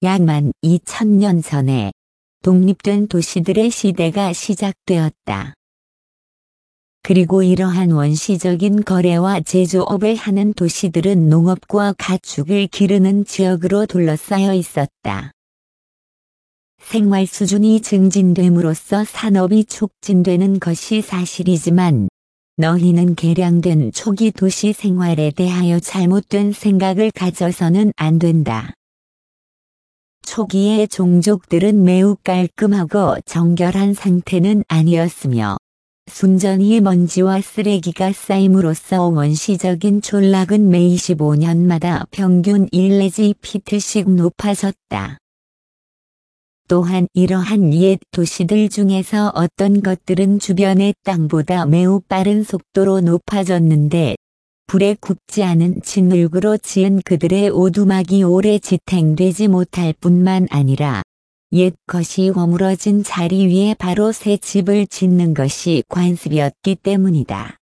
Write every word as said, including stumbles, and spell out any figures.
약만 이천 년 전에 독립된 도시들의 시대가 시작되었다. 그리고 이러한 원시적인 거래와 제조업을 하는 도시들은 농업과 가축을 기르는 지역으로 둘러싸여 있었다. 생활 수준이 증진됨으로써 산업이 촉진되는 것이 사실이지만 너희는 개량된 초기 도시 생활에 대하여 잘못된 생각을 가져서는 안 된다. 초기의 종족들은 매우 깔끔하고 정결한 상태는 아니었으며 순전히 먼지와 쓰레기가 쌓임으로써 원시적인 존락은 매 이십오 년마다 평균 일 내지 이 피트씩 높아졌다. 또한 이러한 옛 도시들 중에서 어떤 것들은 주변의 땅보다 매우 빠른 속도로 높아졌는데 불에 굽지 않은 진흙으로 지은 그들의 오두막이 오래 지탱되지 못할 뿐만 아니라 옛 것이 허물어진 자리 위에 바로 새 집을 짓는 것이 관습이었기 때문이다.